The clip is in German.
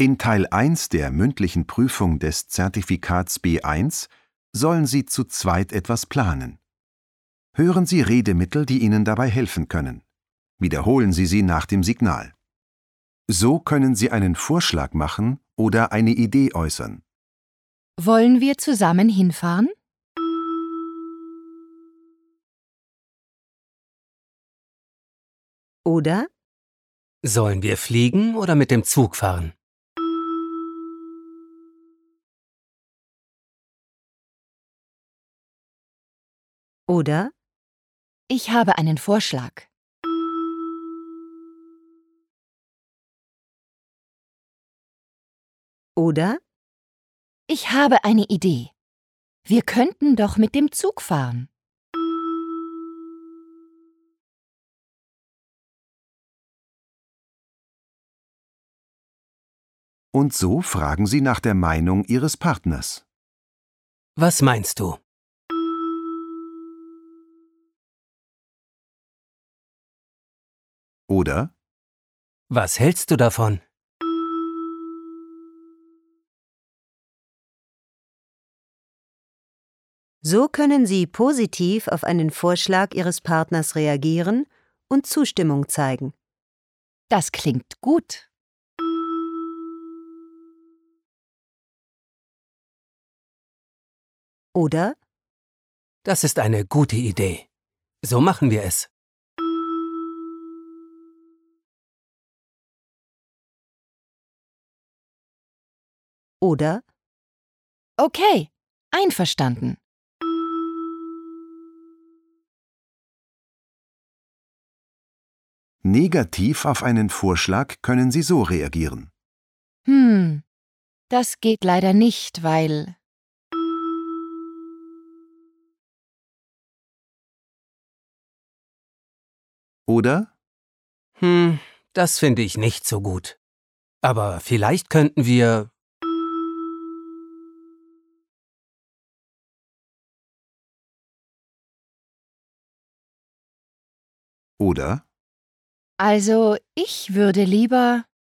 In Teil 1 der mündlichen Prüfung des Zertifikats B1 sollen Sie zu zweit etwas planen. Hören Sie Redemittel, die Ihnen dabei helfen können. Wiederholen Sie sie nach dem Signal. So können Sie einen Vorschlag machen oder eine Idee äußern. Wollen wir zusammen hinfahren? Oder Sollen wir fliegen oder mit dem Zug fahren? oder Ich habe einen Vorschlag. oder Ich habe eine Idee. Wir könnten doch mit dem Zug fahren. Und so fragen Sie nach der Meinung Ihres Partners. Was meinst du? Oder Was hältst du davon? so können Sie positiv auf einen Vorschlag Ihres Partners reagieren und Zustimmung zeigen. Das klingt gut. Oder Das ist eine gute Idee. So machen wir es. oder Okay, einverstanden. negativ auf einen Vorschlag können Sie so reagieren. Das geht leider nicht, weil… Oder Das finde ich nicht so gut. Aber vielleicht könnten wir… oder Also, ich würde lieber…